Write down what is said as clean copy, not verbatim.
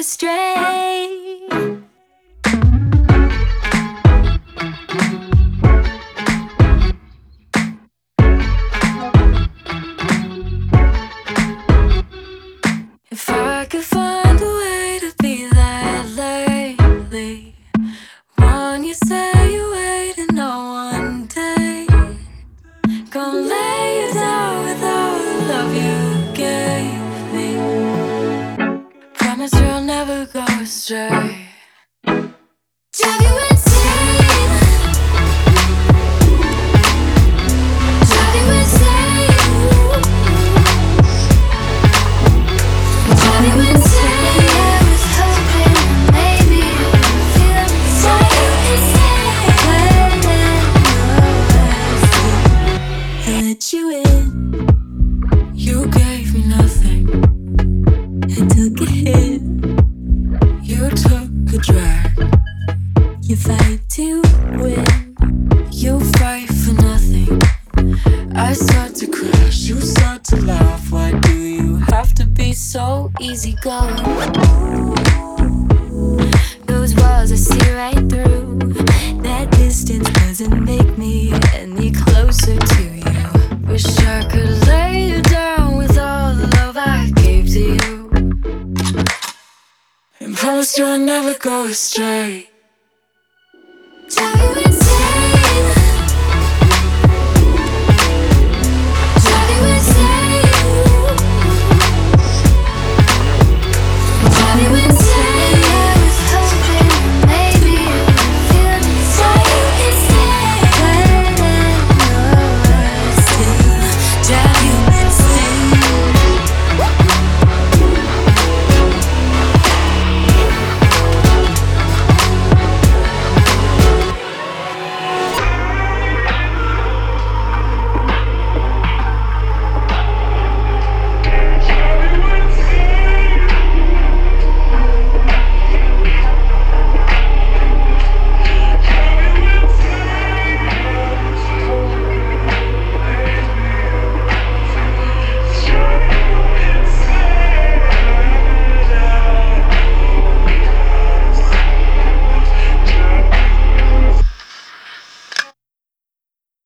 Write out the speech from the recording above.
astray. If I could find a way to be that lately, one you say you waiting on one day. Gonna lay you down with all the love you gave me. Promise you'll never go astray. Drive you insane. Drive you insane. Drive you insane. I was hoping maybe you'd feel the same. When I let you in, you gave me nothing. I took a hit, you took a drag. You fight to win, you fight for nothing. I start to crash, you start to laugh. Why do you have to be so easygoing? Those walls I see right through. That distance doesn't make me any closer to you. Wish I could lay you down with all the love I gave to you, and promise you'll never go astray. Tell you